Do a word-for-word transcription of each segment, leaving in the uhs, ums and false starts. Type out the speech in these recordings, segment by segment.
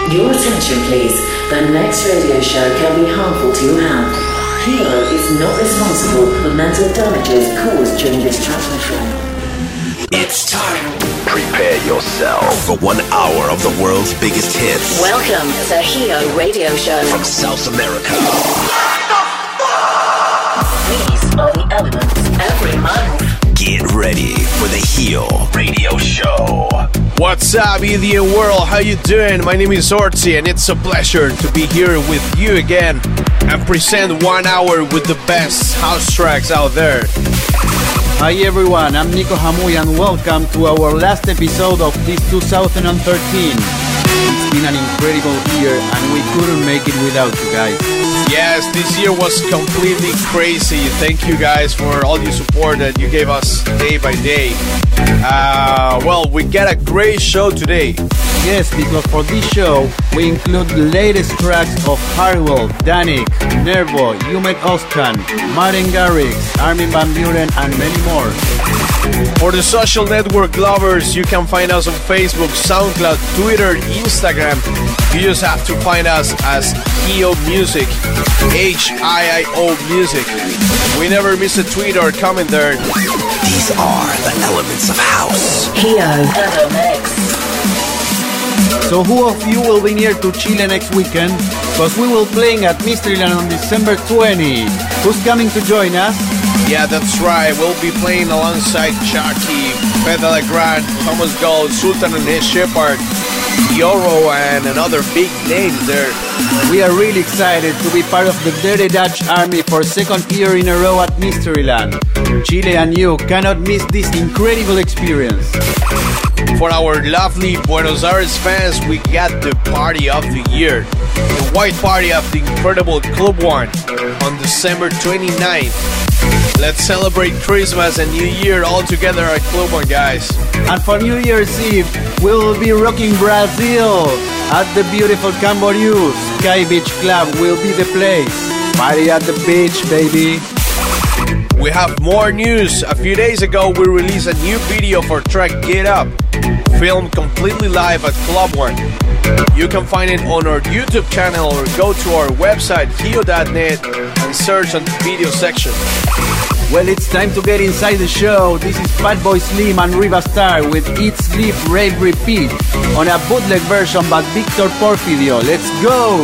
Your attention please. The next radio show can be harmful to your health. Hero is not responsible for mental damages caused during this transmission. It's time. Prepare yourself for one hour of the world's biggest hits. Welcome to Hero Radio Show from South America. These are the elements every month. Get ready for the Hero Radio Show. What's up, Indian world? How you doing? My name is Orti, and it's a pleasure to be here with you again and present one hour with the best house tracks out there. Hi everyone, I'm Nico Hamuy and welcome to our last episode of this two thousand thirteen. It's been an incredible year and we couldn't make it without you guys. Yes, this year was completely crazy. Thank you guys for all your support that you gave us day by day. Uh, well, we got a great show today. Yes, because for this show, we include the latest tracks of Hardwell, Danik, Nervo, Yumet Oskan, Martin Garrix, Armin van Buuren, and many more. For the social network lovers, you can find us on Facebook, SoundCloud, Twitter, Instagram. You just have to find us as Hio Music, H I I O Music. We never miss a tweet or comment there. These are the elements of house. Hio Ever Mix. So who of you will be near to Chile next weekend? Because we will playing at Mysteryland on December twentieth. Who's coming to join us? Yeah, that's right. We'll be playing alongside Chucky, Pedro Legrand, Thomas Gold, Sultan and his Shepard, Yoro, and another big names there. We are really excited to be part of the Dirty Dutch Army for second year in a row at Mysteryland. Chile and you cannot miss this incredible experience. For our lovely Buenos Aires fans, we got the party of the year, the white party of the incredible Club One on December twenty-ninth. Let's celebrate Christmas and New Year all together at Club One, guys. And for New Year's Eve, we will be rocking Brazil at the beautiful Camboriú. Sky Beach Club will be the place. Party at the beach, baby. We have more news. A few days ago, we released a new video for track Get Up, filmed completely live at Club One. You can find it on our YouTube channel or go to our website, hio dot net, and search on the video section. Well, it's time to get inside the show. This is Fatboy Slim and Riva Starr with Eat, Sleep, Rave, Repeat on a bootleg version by Victor Porfidio. Let's go!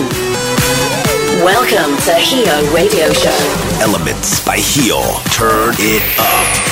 Welcome to Hio Radio Show. Elements by Hio. Turn it up.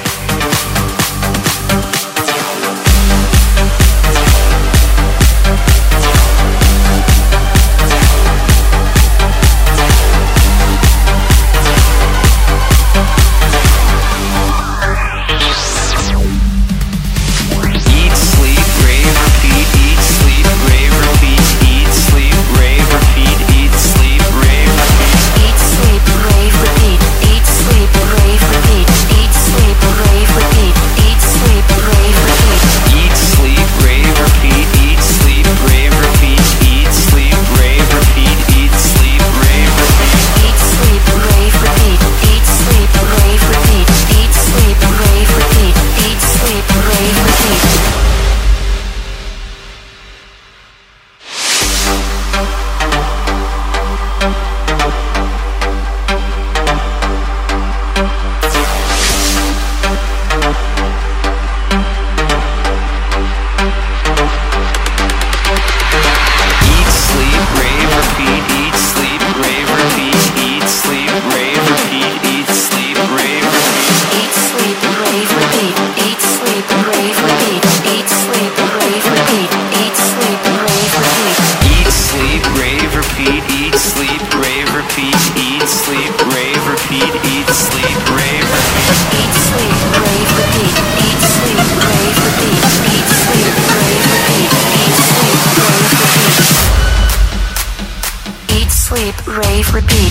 Rave, repeat.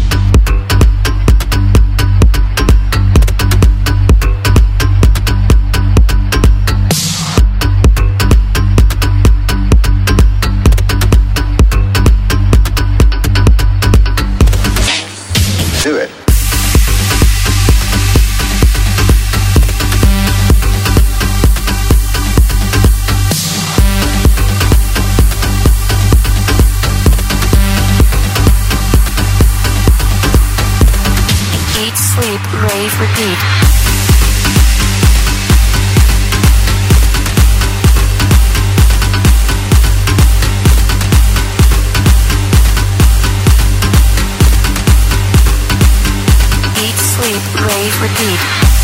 Do it. rave, repeat. Eat, sleep, rave, repeat.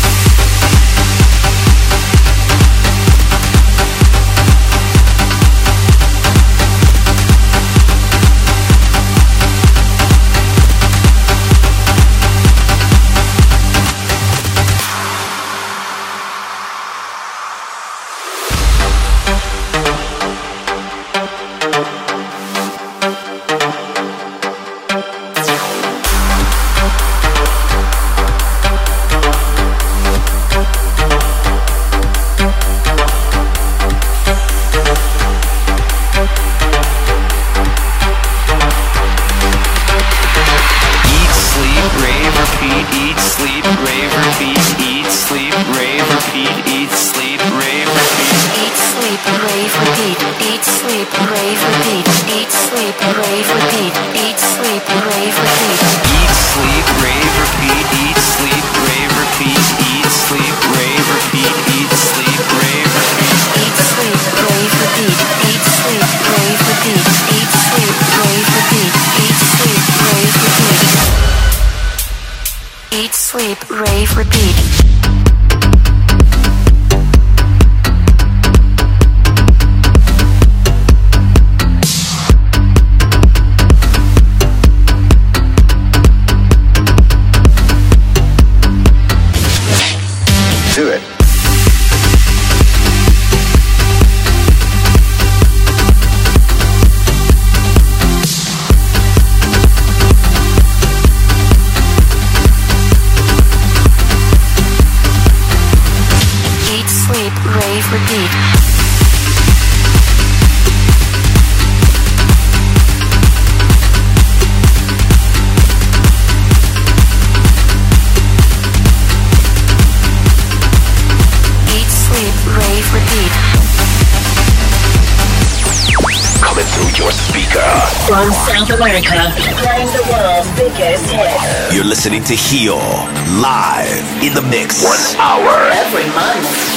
Eat, sleep, rave, repeat. Do it. Eat, sleep, rave, repeat. Rave, repeat. Coming through your speaker. From South America, playing the world's biggest hits. You're listening to Hio, live in the mix. One hour. Every month.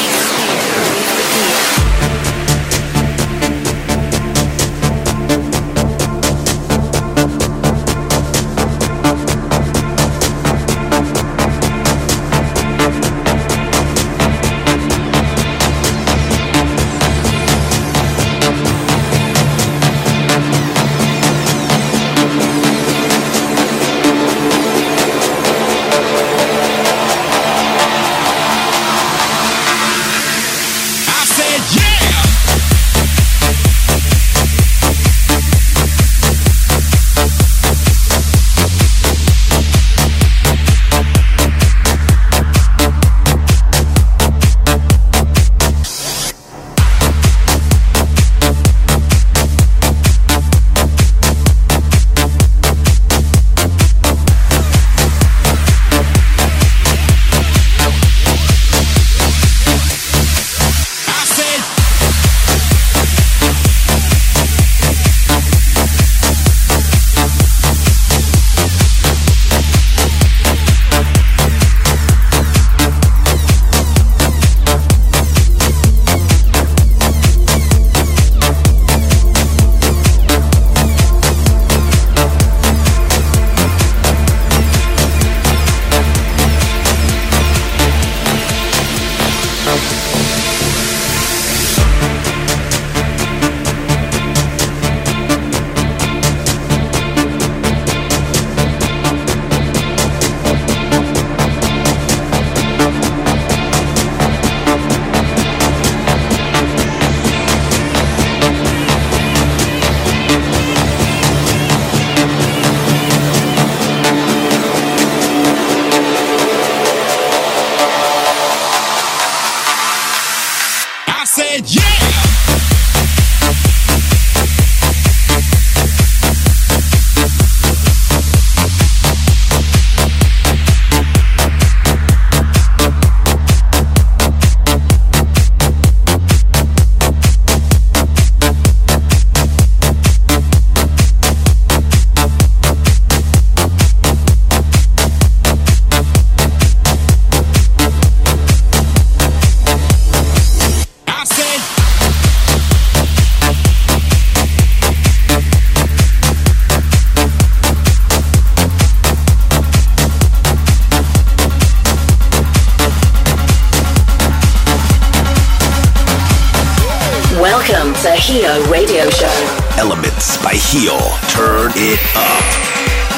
Welcome to Hio Radio Show. Elements by Hio. Turn it up.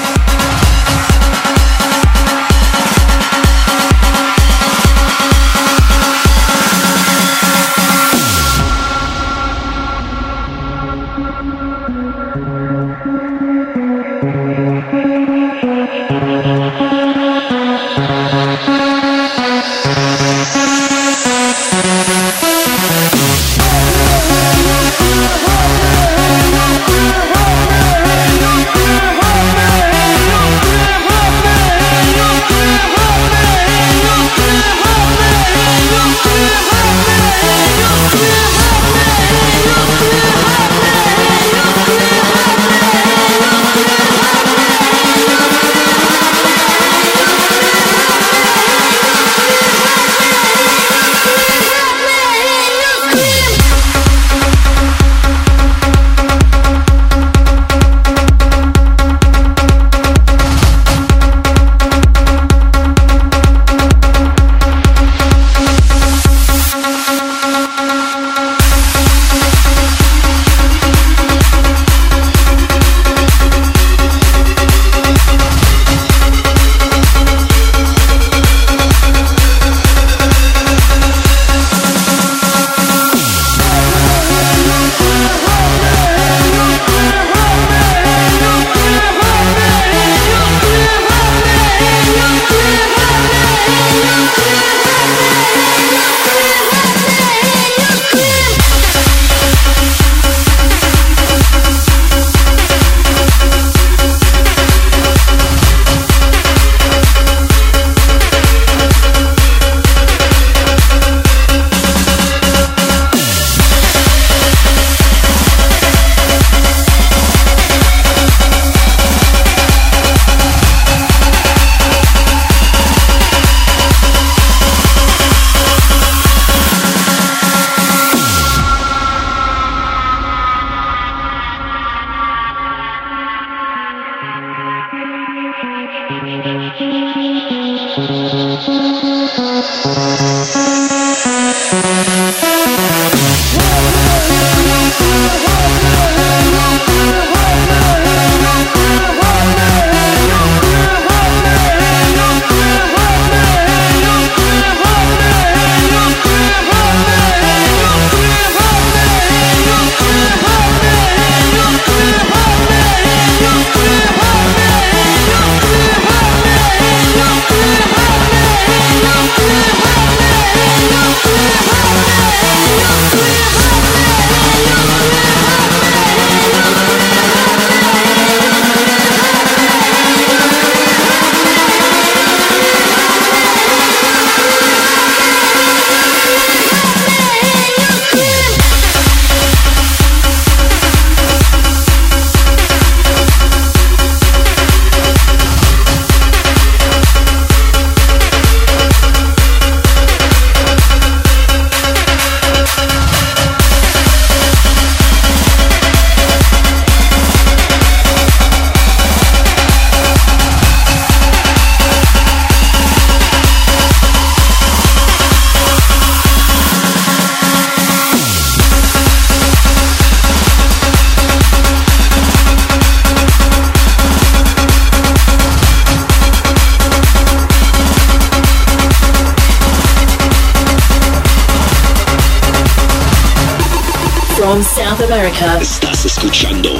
From South America. Estás escuchando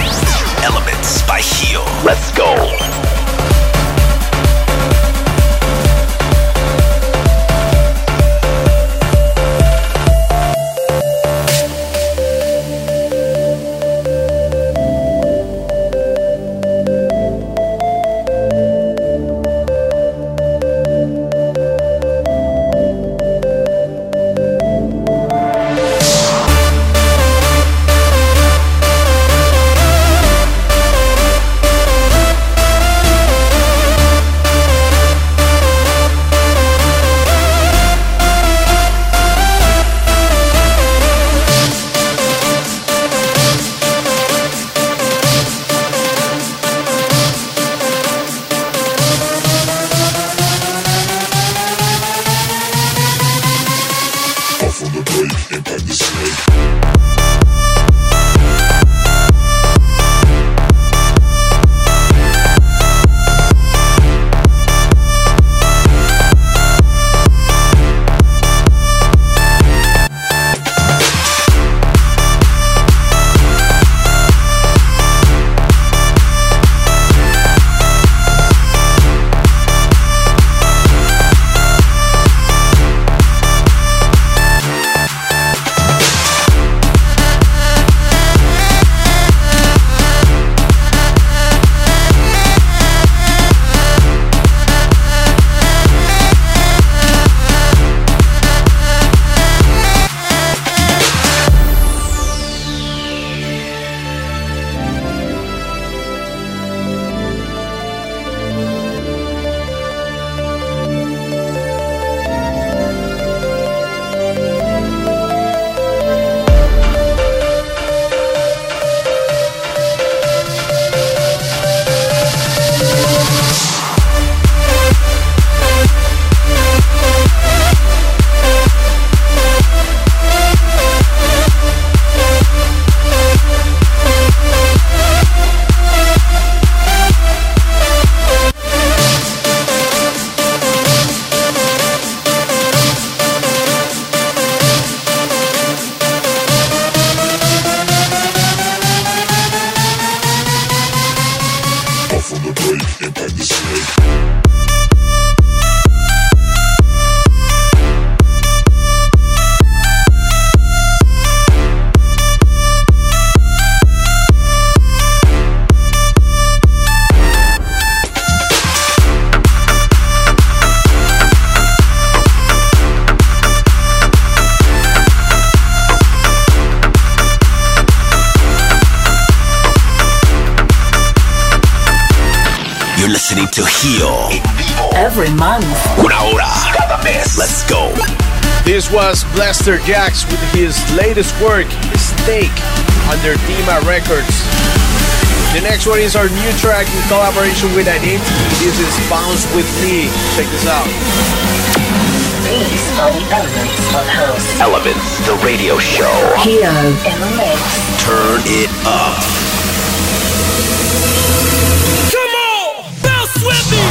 Elements by Hio. Let's go. listening to Heal. Every month. Una hora cada mes. Let's go. This was Blaster Jax with his latest work, Snake, under Dima Records. The next one is our new track in collaboration with Identity. This is Bounce With Me. Check this out. These are the elements of house. Elements, the radio show. Here in the mix. Turn it up. Come on, bounce with me.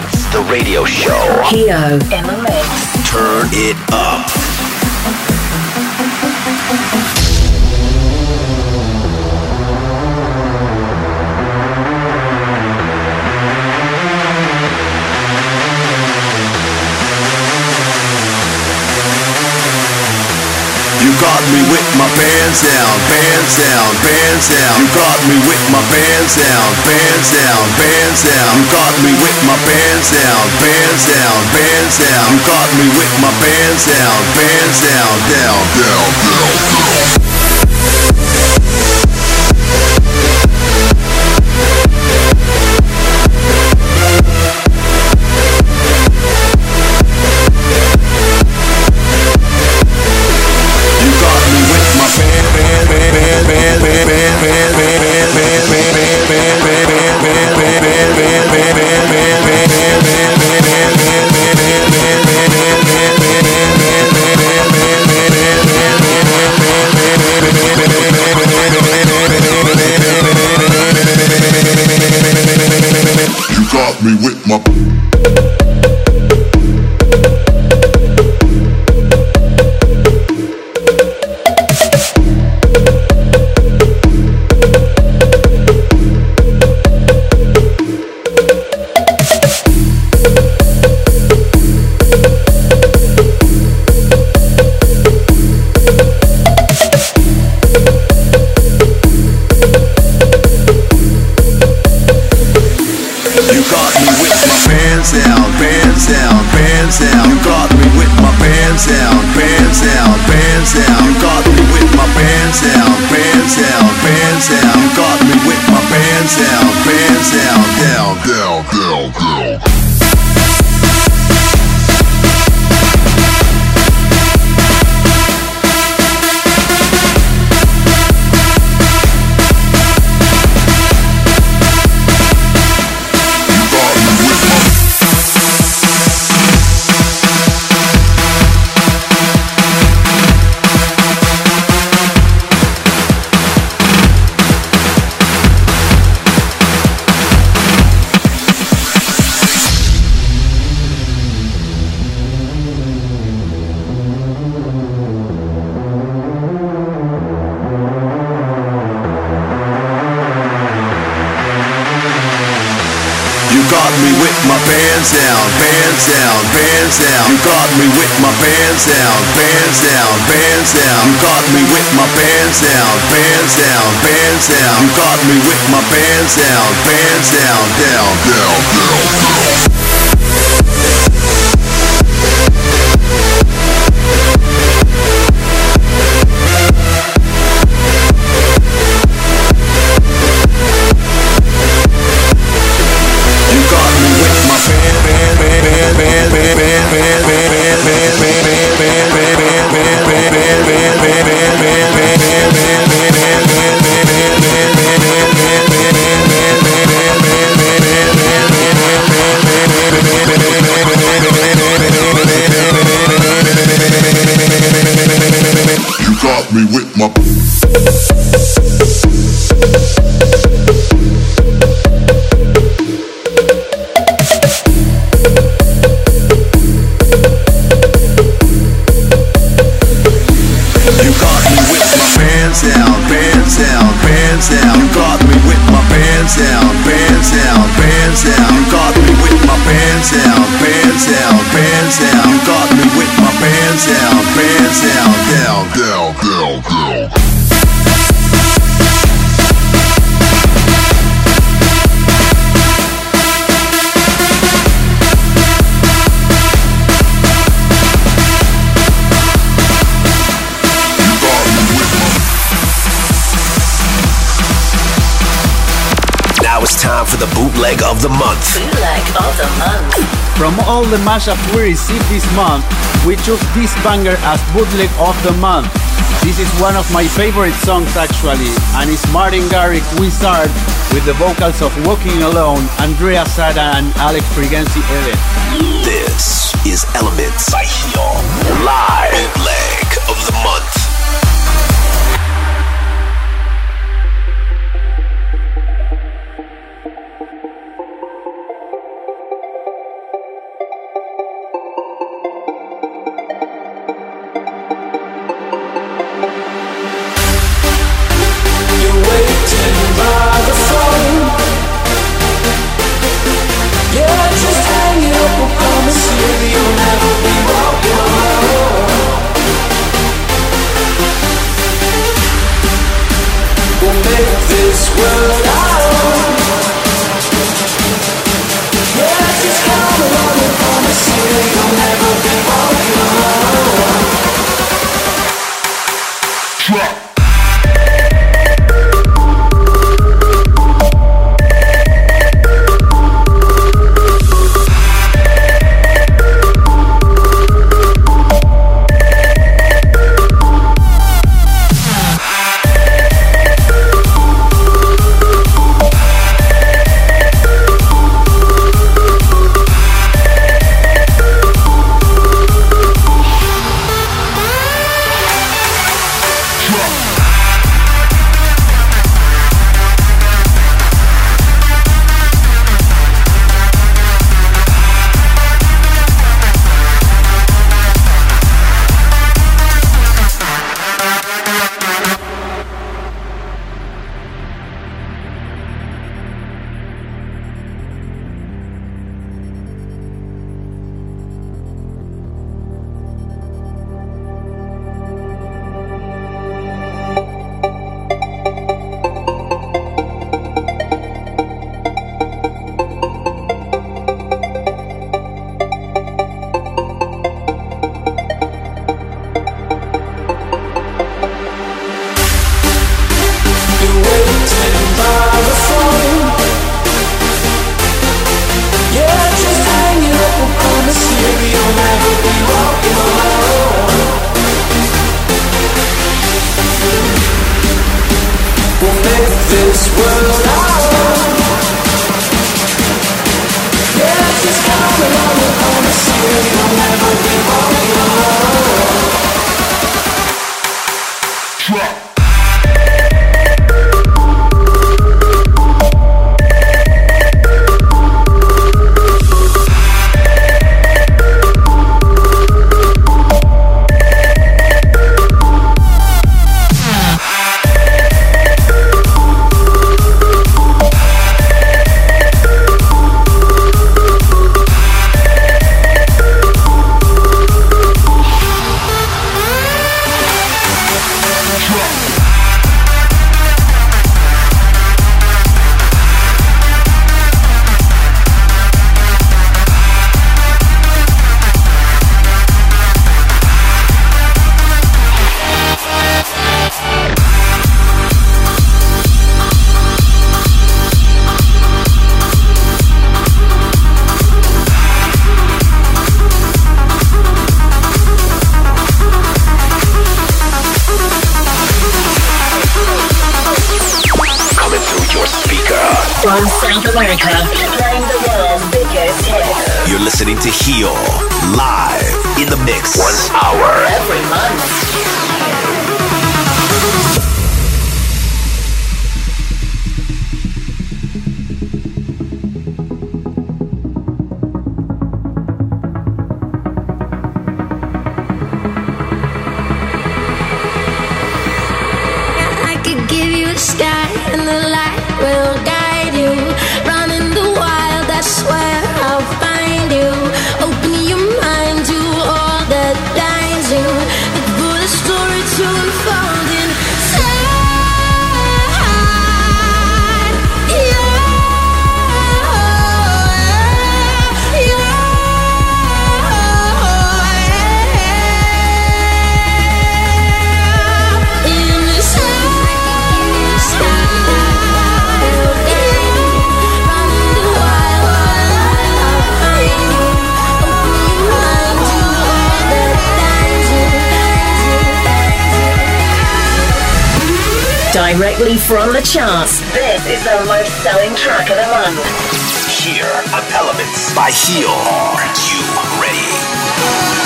Mix, the radio show. Keo in the mix. Turn it up. You got me with my bands down, bands down, bands down. You got me with my bands down, bands down, bands down. You got me with my bands down, bands down, bands down. You got me with my bands down, bands down, down, down, down, down. You got me with my bands down, bands down, bands down. You got me with my bands down, bands down, bands down. You got me with my bands down, bands down, bands down. You got me with my bands down, bands down, down, down, down, down. You got me with my for the bootleg of the month. Bootleg of the month. From all the mashups we received this month, we chose this banger as bootleg of the month. This is one of my favorite songs actually, and it's Martin Garrix Wizard with the vocals of Walking Alone, Andrea Sada and Alex Frigenzi edit. This is Elements by Hio. Live bootleg of the month. From South America, playing the world's biggest hits. You're listening to Heel, live in the mix. One hour. Every month. I could give you a sky and the light will guide you. Running the wild, I swear I'll find you. Open your mind to all that guides you. Look for the story to unfold inside. Directly from the charts, this is the most selling track of the month. Here on Elements by Heel. Are you ready?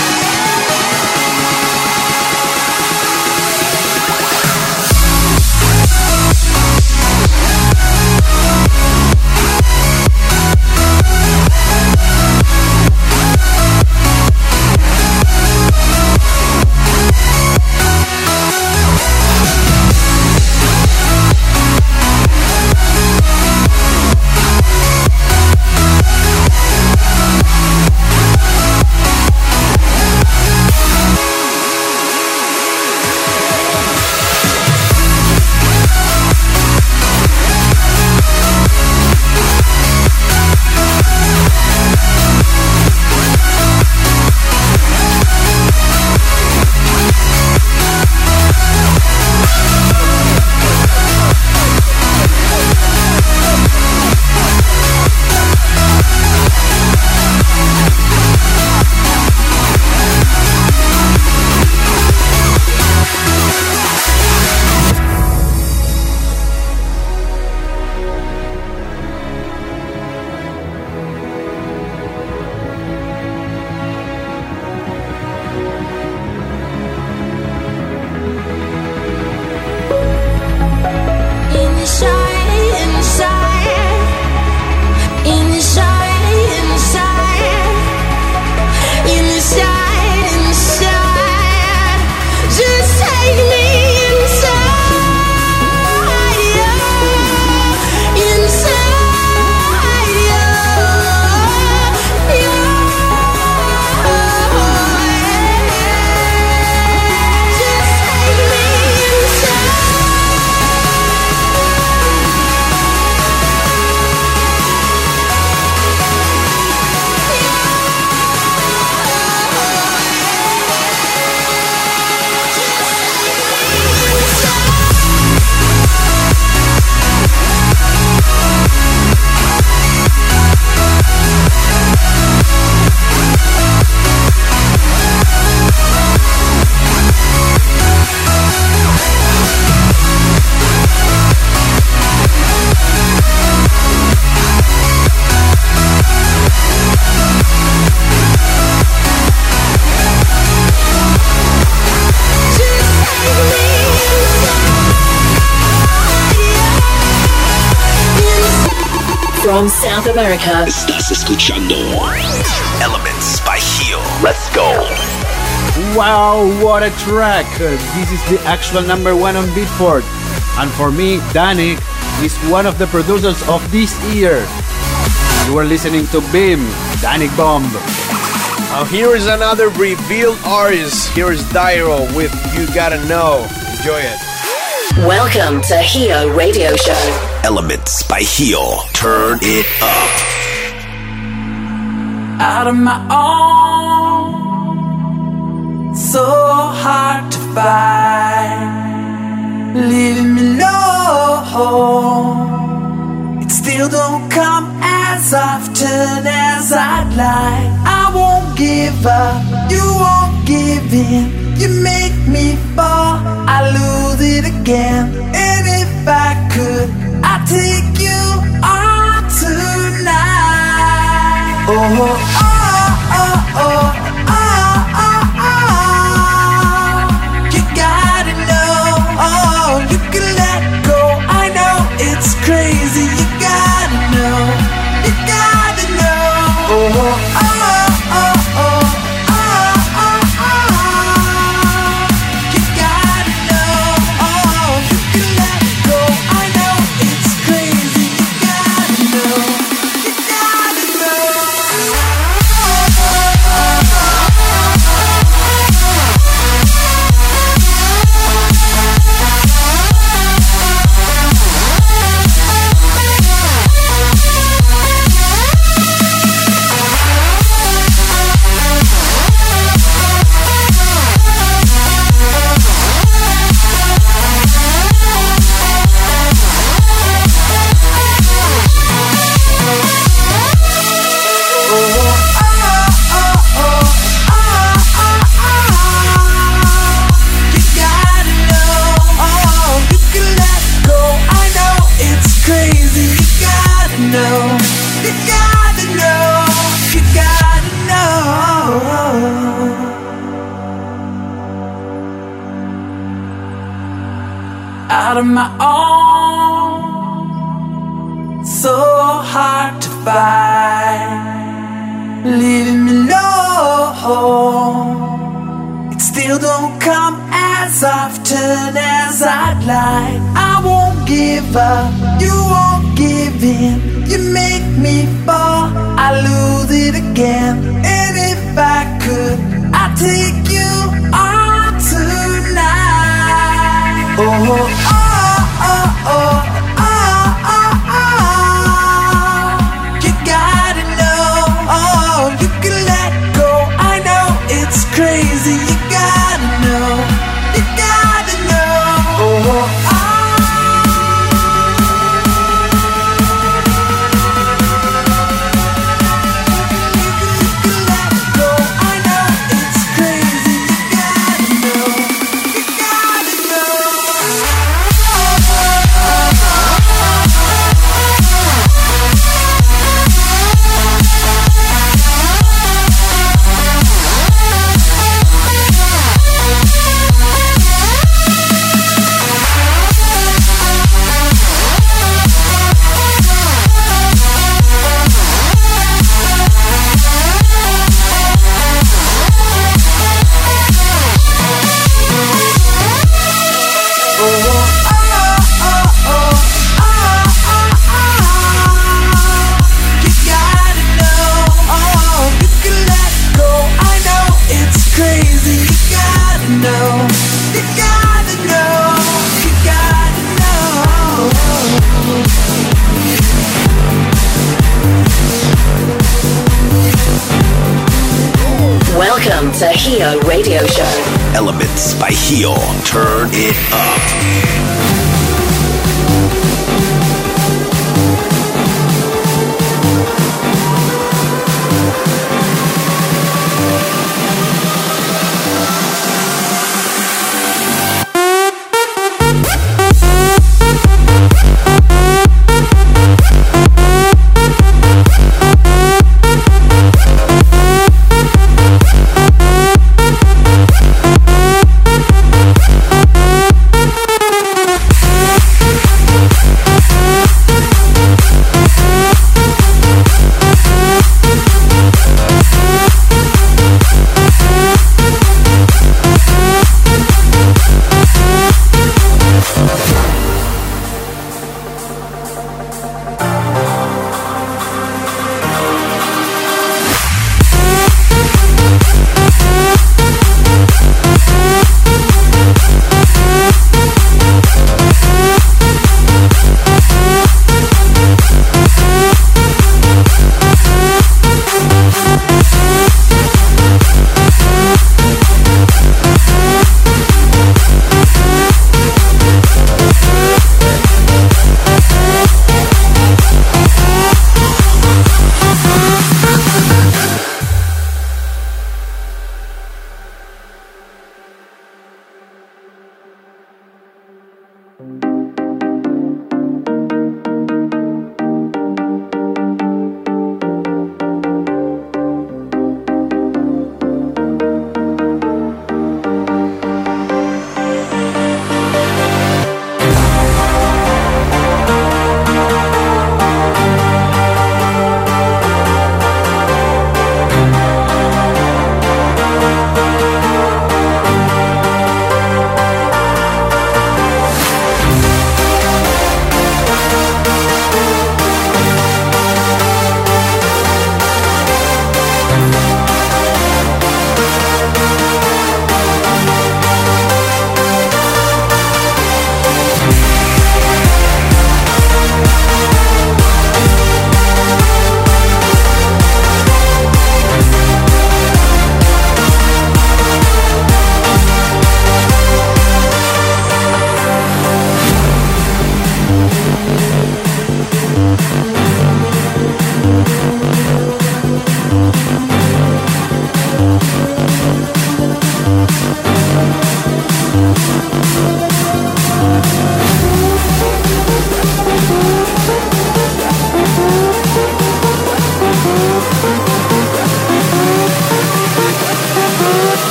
from South America. Estás escuchando Elements by Gio. Let's go. Wow, what a track! This is the actual number one on Beatport. And for me, Danik is one of the producers of this year. You are listening to Beam, Danik Bomb. Now here is another revealed artist. Here is Dairo with You Gotta Know. Enjoy it. Welcome to Gio Radio Show. Elements by Gio. Turn it up. Out of my own, so hard to find, leaving me low. It still don't come as often as I'd like. I won't give up, you won't give in. You make me fall, I lose it again. And if I could, I'd take you on tonight. Oh, oh, oh, oh, oh, oh, oh. You gotta know, oh, you can let go. I know it's crazy, you gotta know, you gotta know. Oh, oh, oh, oh, oh. Out of my own, so hard to find, leaving me low. It still don't come as often as I'd like. I won't give up, you won't give in. You make me fall, I lose it again. And if I could, I'd take you on tonight. Oh, oh, oh. Oh, oh, oh, oh, oh. You gotta know, oh, you can let go. I know it's crazy, you gotta know, you gotta know. Oh, oh, oh. Welcome to Gio Radio Show. Elements by Gio. Turn it up.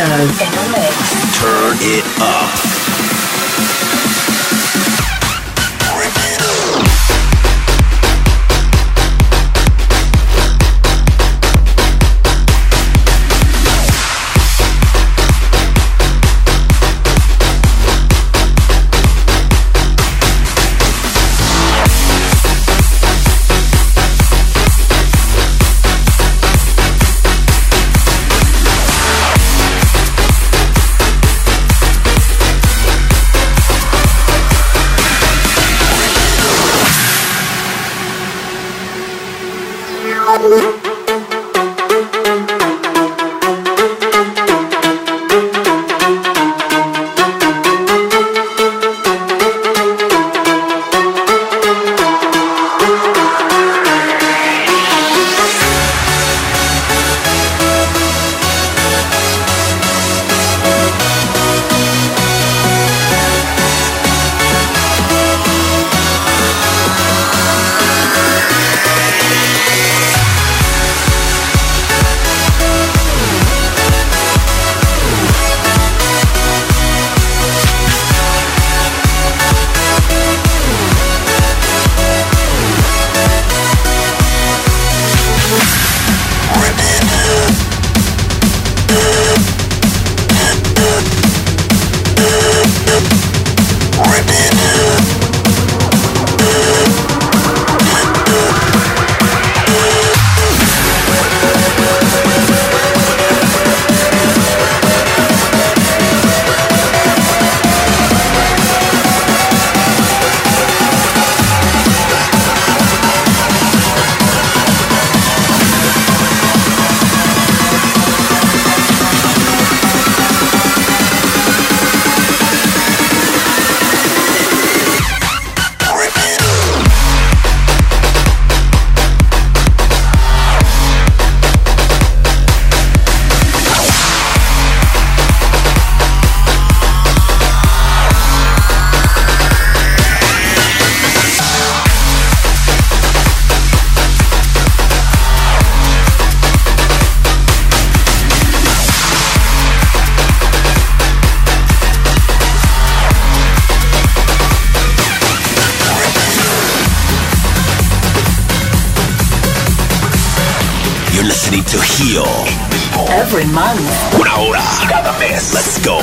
Show in the mix. Turn it up. To heal every month. Una hora cada mes. Let's go.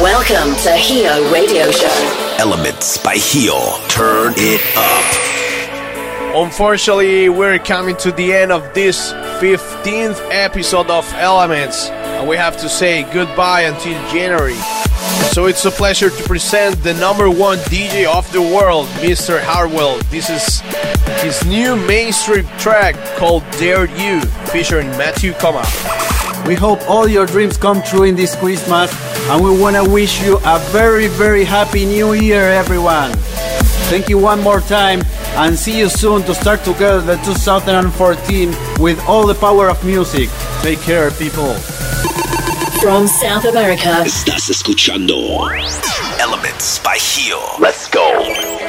Welcome to Hio Radio Show. Elements by Hio. Turn it up. Unfortunately, we're coming to the end of this fifteenth episode of Elements, and we have to say goodbye until January. So it's a pleasure to present the number one D J of the world, Mister Hardwell. This is his new mainstream track called Dare You, featuring Matthew Coma. We hope all your dreams come true in this Christmas, and we want to wish you a very, very happy new year, everyone. Thank you one more time, and see you soon to start together the two thousand fourteen with all the power of music. Take care, people. From South America, Estás escuchando Elements by Hio. Let's go.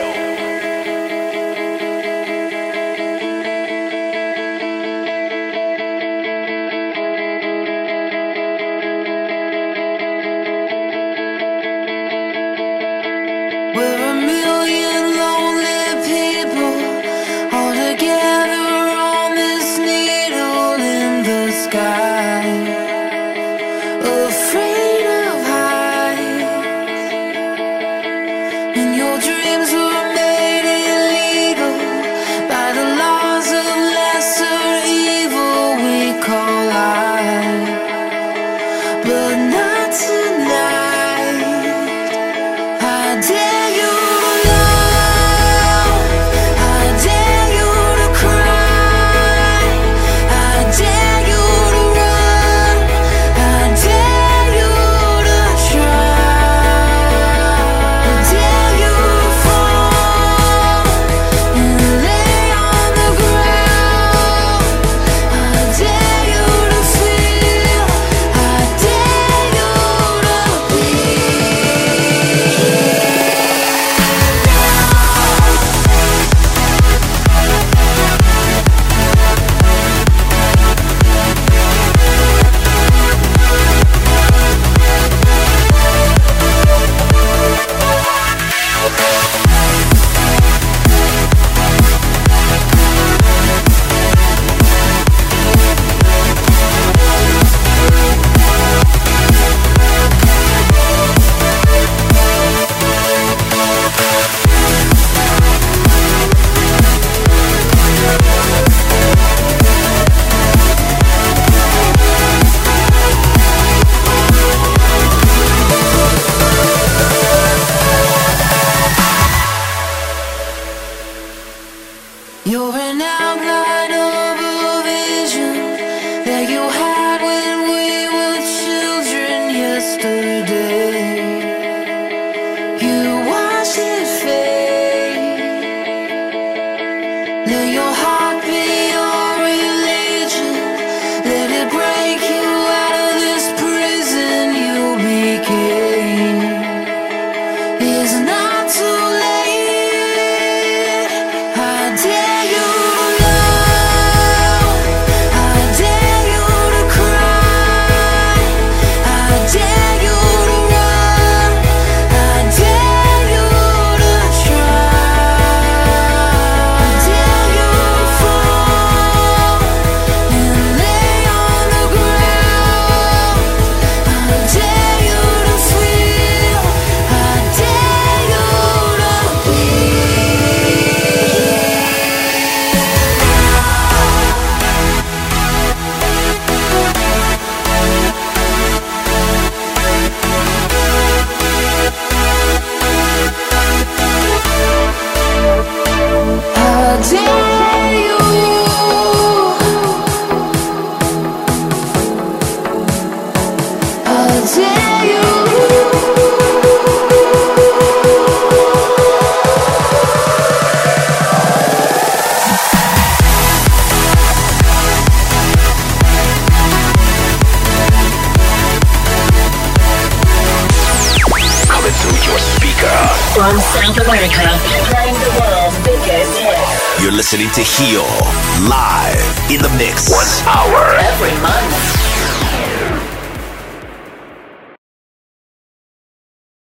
From South America, playing the world's biggest hits. You're listening to Hio, live in the mix. One hour. Every month.